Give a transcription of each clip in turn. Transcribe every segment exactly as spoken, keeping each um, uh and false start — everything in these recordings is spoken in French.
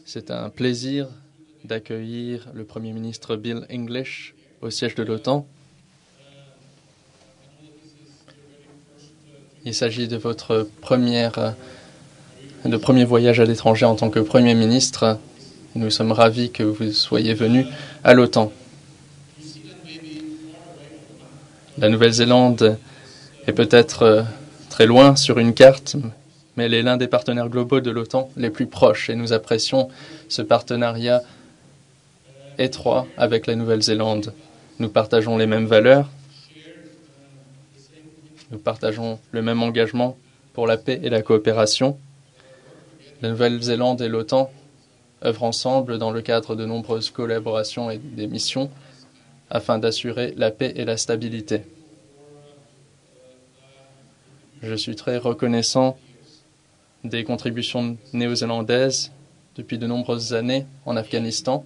C'est un plaisir d'accueillir le Premier ministre Bill English au siège de l'OTAN. Il s'agit de votre première, de premier voyage à l'étranger en tant que Premier ministre. Nous sommes ravis que vous soyez venu à l'OTAN. La Nouvelle-Zélande est peut-être très loin sur une carte, mais elle est l'un des partenaires globaux de l'OTAN les plus proches et nous apprécions ce partenariat étroit avec la Nouvelle-Zélande. Nous partageons les mêmes valeurs, nous partageons le même engagement pour la paix et la coopération. La Nouvelle-Zélande et l'OTAN œuvrent ensemble dans le cadre de nombreuses collaborations et des missions afin d'assurer la paix et la stabilité. Je suis très reconnaissant des contributions néo-zélandaises depuis de nombreuses années en Afghanistan.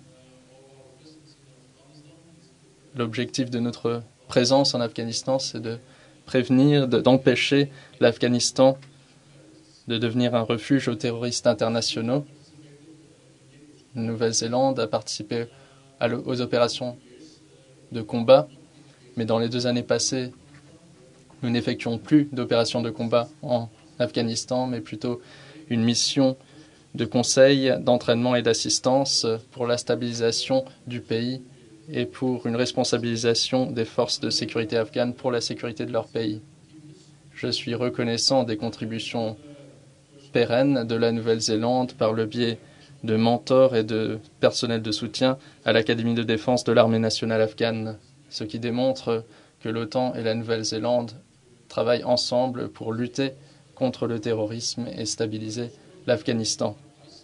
L'objectif de notre présence en Afghanistan, c'est de prévenir, d'empêcher l'Afghanistan de devenir un refuge aux terroristes internationaux. La Nouvelle-Zélande a participé aux opérations de combat, mais dans les deux années passées, nous n'effectuons plus d'opérations de combat en Afghanistan, mais plutôt une mission de conseil, d'entraînement et d'assistance pour la stabilisation du pays et pour une responsabilisation des forces de sécurité afghanes pour la sécurité de leur pays. Je suis reconnaissant des contributions pérennes de la Nouvelle-Zélande par le biais de mentors et de personnel de soutien à l'Académie de défense de l'armée nationale afghane, ce qui démontre que l'OTAN et la Nouvelle-Zélande travaillent ensemble pour lutter contre le terrorisme et stabiliser l'Afghanistan.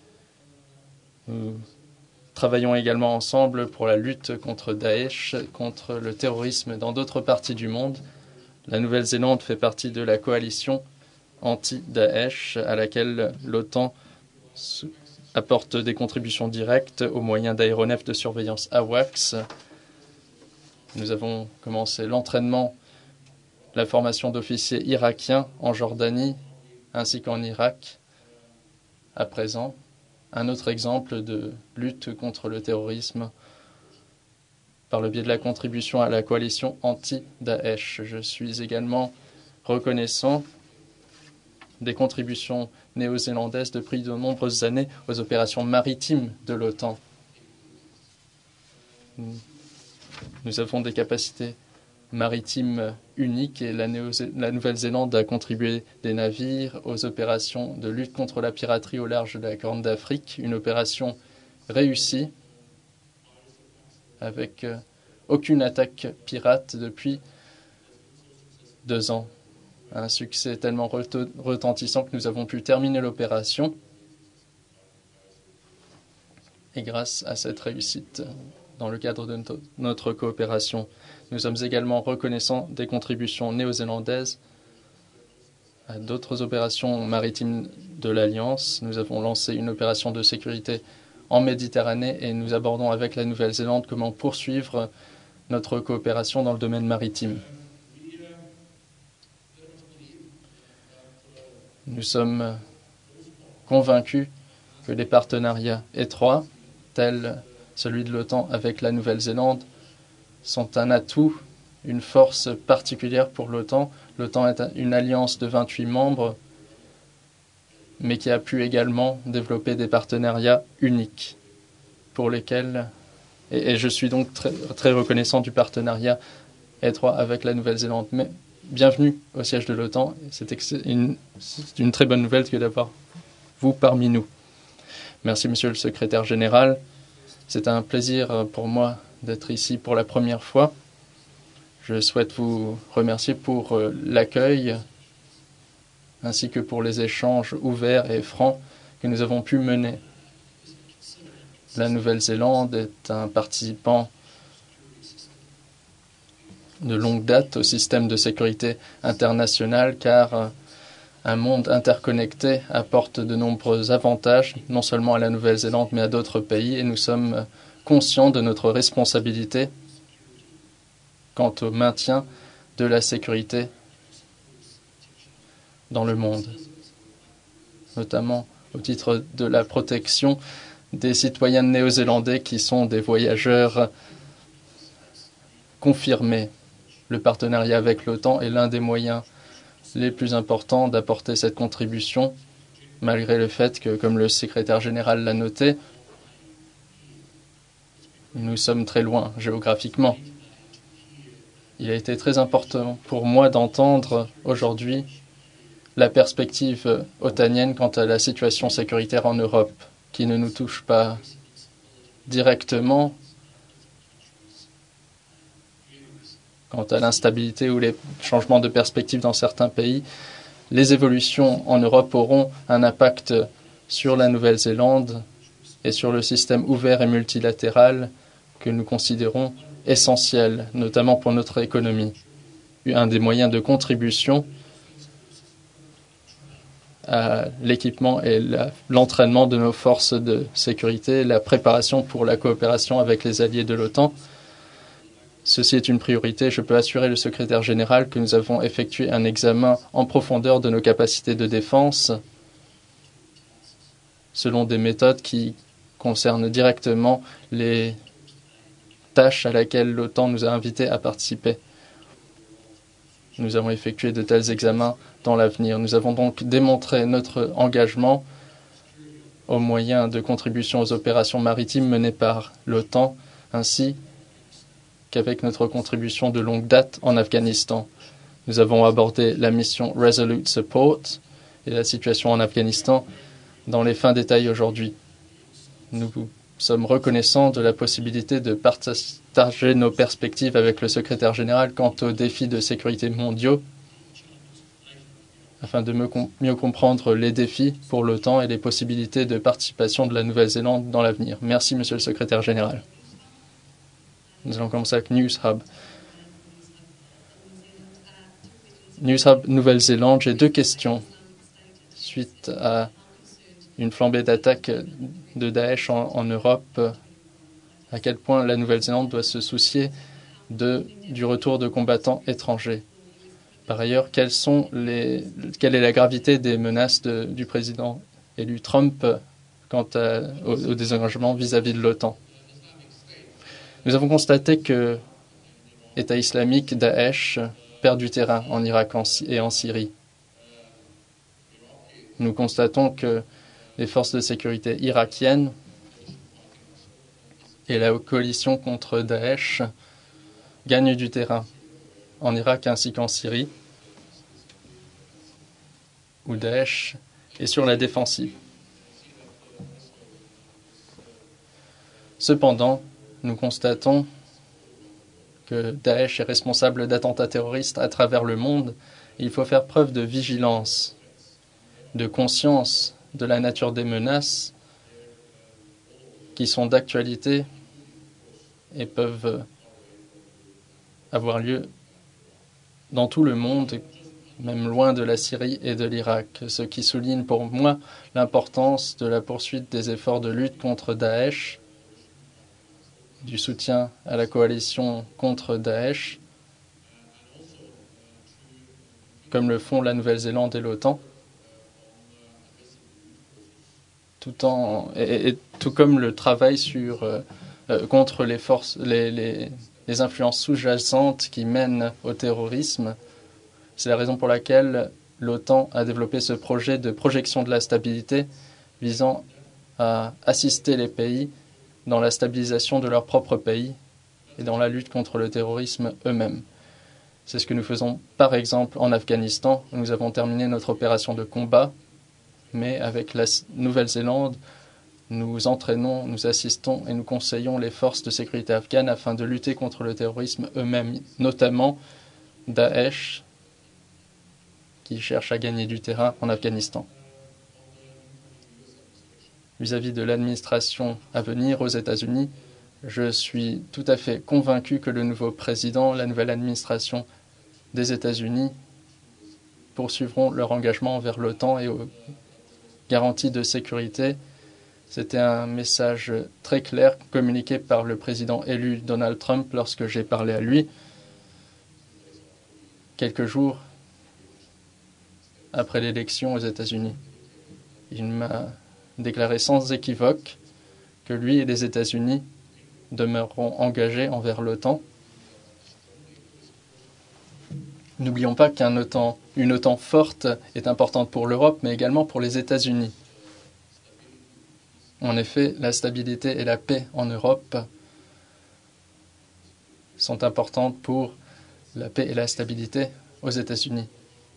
Nous travaillons également ensemble pour la lutte contre Daesh, contre le terrorisme dans d'autres parties du monde. La Nouvelle-Zélande fait partie de la coalition anti-Daesh à laquelle l'OTAN apporte des contributions directes aux moyens d'aéronefs de surveillance AWACS. Nous avons commencé l'entraînement, la formation d'officiers irakiens en Jordanie ainsi qu'en Irak. À présent, un autre exemple de lutte contre le terrorisme par le biais de la contribution à la coalition anti-Daesh. Je suis également reconnaissant des contributions néo-zélandaises depuis de nombreuses années aux opérations maritimes de l'OTAN. Nous avons des capacités maritimes uniques et la, la Nouvelle-Zélande a contribué des navires aux opérations de lutte contre la piraterie au large de la Corne d'Afrique, une opération réussie avec euh, aucune attaque pirate depuis deux ans. Un succès tellement retentissant que nous avons pu terminer l'opération. Et grâce à cette réussite, dans le cadre de notre coopération, nous sommes également reconnaissants des contributions néo-zélandaises à d'autres opérations maritimes de l'Alliance. Nous avons lancé une opération de sécurité en Méditerranée et nous abordons avec la Nouvelle-Zélande comment poursuivre notre coopération dans le domaine maritime. Nous sommes convaincus que les partenariats étroits, tels celui de l'OTAN avec la Nouvelle-Zélande, sont un atout, une force particulière pour l'OTAN. L'OTAN est une alliance de vingt-huit membres, mais qui a pu également développer des partenariats uniques pour lesquels, et, et je suis donc très, très reconnaissant du partenariat étroit avec la Nouvelle-Zélande. Mais bienvenue au siège de l'OTAN. C'est une, une très bonne nouvelle que d'avoir vous parmi nous. Merci, Monsieur le Secrétaire général. C'est un plaisir pour moi d'être ici pour la première fois. Je souhaite vous remercier pour l'accueil ainsi que pour les échanges ouverts et francs que nous avons pu mener. La Nouvelle-Zélande est un participant de longue date au système de sécurité internationale car un monde interconnecté apporte de nombreux avantages, non seulement à la Nouvelle-Zélande, mais à d'autres pays, et nous sommes conscients de notre responsabilité quant au maintien de la sécurité dans le monde, notamment au titre de la protection des citoyens néo-zélandais qui sont des voyageurs confirmés. Le partenariat avec l'OTAN est l'un des moyens les plus importants d'apporter cette contribution, malgré le fait que, comme le secrétaire général l'a noté, nous sommes très loin géographiquement. Il a été très important pour moi d'entendre aujourd'hui la perspective otanienne quant à la situation sécuritaire en Europe, qui ne nous touche pas directement quant à l'instabilité ou les changements de perspective dans certains pays. Les évolutions en Europe auront un impact sur la Nouvelle-Zélande et sur le système ouvert et multilatéral que nous considérons essentiel, notamment pour notre économie. Un des moyens de contribution à l'équipement et l'entraînement de nos forces de sécurité, la préparation pour la coopération avec les alliés de l'OTAN. Ceci est une priorité. Je peux assurer le secrétaire général que nous avons effectué un examen en profondeur de nos capacités de défense selon des méthodes qui concernent directement les tâches à laquelle l'OTAN nous a invités à participer. Nous avons effectué de tels examens dans l'avenir. Nous avons donc démontré notre engagement aux moyens de contribution aux opérations maritimes menées par l'OTAN, ainsi qu'avec notre contribution de longue date en Afghanistan. Nous avons abordé la mission Resolute Support et la situation en Afghanistan dans les fins détails aujourd'hui. Nous sommes reconnaissants de la possibilité de partager nos perspectives avec le secrétaire général quant aux défis de sécurité mondiaux, afin de mieux comprendre les défis pour l'OTAN et les possibilités de participation de la Nouvelle-Zélande dans l'avenir. Merci, Monsieur le secrétaire général. Nous allons commencer avec News Hub. News Hub Nouvelle-Zélande, j'ai deux questions suite à une flambée d'attaques de Daesh en, en Europe. À quel point la Nouvelle-Zélande doit se soucier de, du retour de combattants étrangers? Par ailleurs, quelles sont les, quelle est la gravité des menaces de, du président élu Trump quant à, au, au désengagement vis-à-vis de l'OTAN? Nous avons constaté que l'État islamique, Daesh, perd du terrain en Irak et en Syrie. Nous constatons que les forces de sécurité irakiennes et la coalition contre Daesh gagnent du terrain en Irak ainsi qu'en Syrie, où Daesh est sur la défensive. Cependant, nous constatons que Daesh est responsable d'attentats terroristes à travers le monde. Il faut faire preuve de vigilance, de conscience de la nature des menaces qui sont d'actualité et peuvent avoir lieu dans tout le monde, même loin de la Syrie et de l'Irak, ce qui souligne pour moi l'importance de la poursuite des efforts de lutte contre Daesh, du soutien à la coalition contre Daesh, comme le font la Nouvelle-Zélande et l'OTAN, tout en et, et tout comme le travail sur euh, euh, contre les forces, les, les, les influences sous-jacentes qui mènent au terrorisme. C'est la raison pour laquelle l'OTAN a développé ce projet de projection de la stabilité visant à assister les pays dans la stabilisation de leur propre pays et dans la lutte contre le terrorisme eux-mêmes. C'est ce que nous faisons par exemple en Afghanistan. Nous avons terminé notre opération de combat, mais avec la Nouvelle-Zélande, nous entraînons, nous assistons et nous conseillons les forces de sécurité afghanes afin de lutter contre le terrorisme eux-mêmes, notamment Daesh, qui cherche à gagner du terrain en Afghanistan. Vis-à-vis de l'administration à venir aux États-Unis, je suis tout à fait convaincu que le nouveau président, la nouvelle administration des États-Unis poursuivront leur engagement envers l'OTAN et aux garanties de sécurité. C'était un message très clair communiqué par le président élu Donald Trump lorsque j'ai parlé à lui quelques jours après l'élection aux États-Unis. Il m'a déclaré sans équivoque que lui et les États-Unis demeureront engagés envers l'OTAN. N'oublions pas qu'une OTAN, une OTAN forte est importante pour l'Europe, mais également pour les États-Unis. En effet, la stabilité et la paix en Europe sont importantes pour la paix et la stabilité aux États-Unis.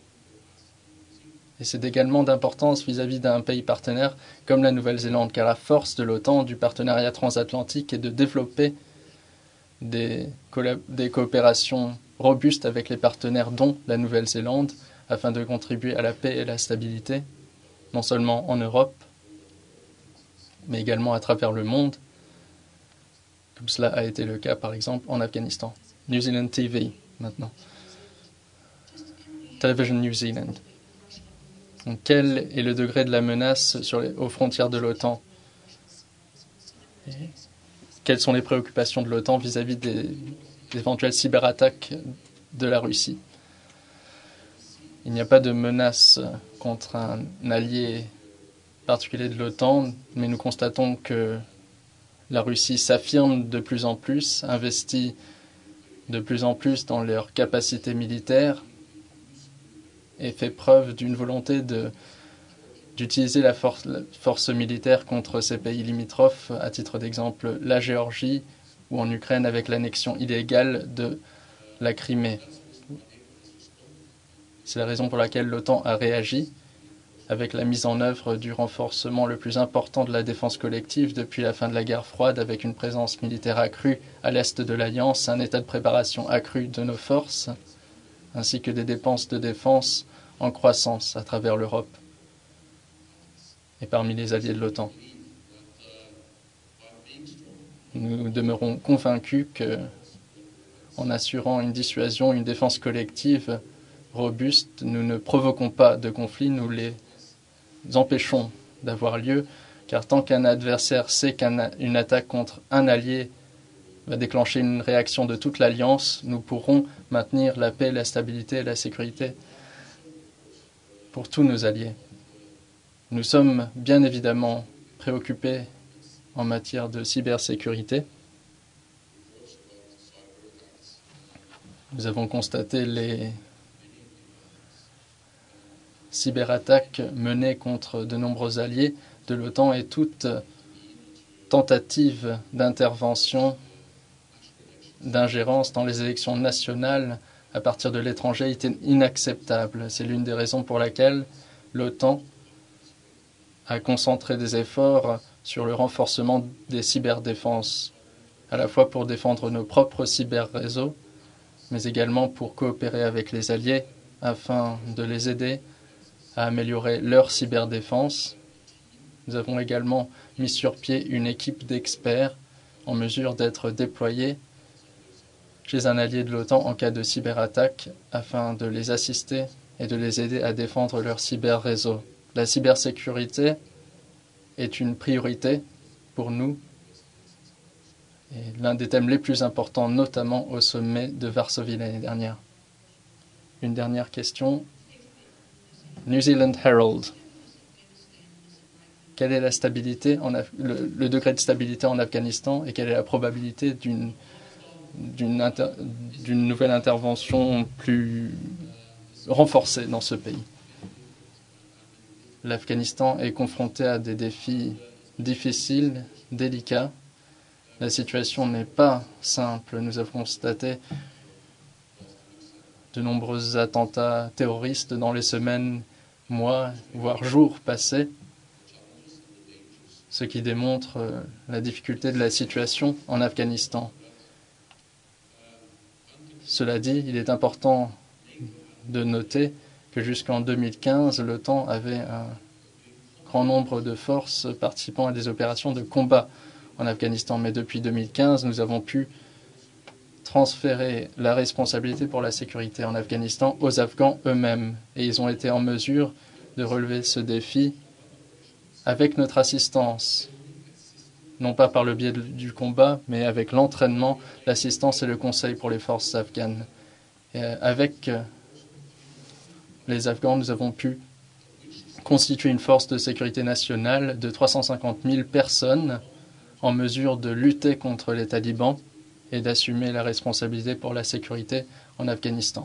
Et c'est également d'importance vis-à-vis d'un pays partenaire comme la Nouvelle-Zélande, car la force de l'OTAN, du partenariat transatlantique, est de développer des, des coopérations robustes avec les partenaires, dont la Nouvelle-Zélande, afin de contribuer à la paix et la stabilité, non seulement en Europe, mais également à travers le monde, comme cela a été le cas, par exemple, en Afghanistan. New Zealand T V, maintenant. Television New Zealand. Donc, quel est le degré de la menace sur les, aux frontières de l'OTAN? Quelles sont les préoccupations de l'OTAN vis-à-vis des, des éventuelles cyberattaques de la Russie? Il n'y a pas de menace contre un allié particulier de l'OTAN, mais nous constatons que la Russie s'affirme de plus en plus, investit de plus en plus dans leurs capacités militaires et fait preuve d'une volonté de, d'utiliser la force, la force militaire contre ces pays limitrophes, à titre d'exemple la Géorgie ou en Ukraine avec l'annexion illégale de la Crimée. C'est la raison pour laquelle l'OTAN a réagi avec la mise en œuvre du renforcement le plus important de la défense collective depuis la fin de la guerre froide, avec une présence militaire accrue à l'est de l'Alliance, un état de préparation accru de nos forces, ainsi que des dépenses de défense en croissance à travers l'Europe et parmi les alliés de l'OTAN. Nous demeurons convaincus que, en assurant une dissuasion, une défense collective robuste, nous ne provoquons pas de conflits, nous les empêchons d'avoir lieu, car tant qu'un adversaire sait qu'une attaque contre un allié va déclencher une réaction de toute l'Alliance, nous pourrons maintenir la paix, la stabilité et la sécurité pour tous nos alliés. Nous sommes bien évidemment préoccupés en matière de cybersécurité. Nous avons constaté les cyberattaques menées contre de nombreux alliés de l'OTAN et toute tentative d'intervention, d'ingérence dans les élections nationales à partir de l'étranger était inacceptable. C'est l'une des raisons pour laquelle l'OTAN a concentré des efforts sur le renforcement des cyberdéfenses, à la fois pour défendre nos propres cyberréseaux, mais également pour coopérer avec les alliés afin de les aider à améliorer leur cyberdéfense. Nous avons également mis sur pied une équipe d'experts en mesure d'être déployée chez un allié de l'OTAN en cas de cyberattaque afin de les assister et de les aider à défendre leur cyberréseau. La cybersécurité est une priorité pour nous et l'un des thèmes les plus importants, notamment au sommet de Varsovie l'année dernière. Une dernière question. New Zealand Herald. Quelle est la stabilité en Af- le, le degré de stabilité en Afghanistan et quelle est la probabilité d'une d'une, inter- d'une nouvelle intervention plus renforcée dans ce pays? L'Afghanistan est confronté à des défis difficiles, délicats. La situation n'est pas simple. Nous avons constaté de nombreux attentats terroristes dans les semaines, mois, voire jours passés, ce qui démontre la difficulté de la situation en Afghanistan. Cela dit, il est important de noter que jusqu'en deux mille quinze, l'OTAN avait un grand nombre de forces participant à des opérations de combat en Afghanistan. Mais depuis deux mille quinze, nous avons pu transférer la responsabilité pour la sécurité en Afghanistan aux Afghans eux-mêmes. Et ils ont été en mesure de relever ce défi avec notre assistance, non pas par le biais de, du combat, mais avec l'entraînement, l'assistance et le conseil pour les forces afghanes. Et avec les Afghans, nous avons pu constituer une force de sécurité nationale de trois cent cinquante mille personnes en mesure de lutter contre les talibans et d'assumer la responsabilité pour la sécurité en Afghanistan.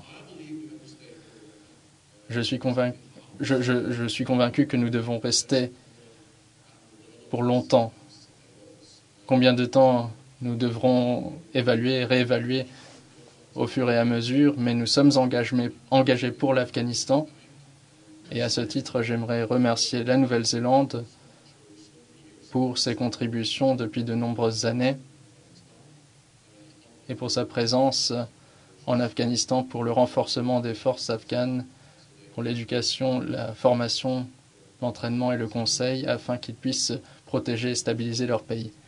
Je suis convaincu, je, je, je suis convaincu que nous devons rester pour longtemps. Combien de temps nous devrons évaluer et réévaluer au fur et à mesure, mais nous sommes engagés, engagés pour l'Afghanistan. Et à ce titre, j'aimerais remercier la Nouvelle-Zélande pour ses contributions depuis de nombreuses années et pour sa présence en Afghanistan pour le renforcement des forces afghanes, pour l'éducation, la formation, l'entraînement et le conseil afin qu'ils puissent protéger et stabiliser leur pays.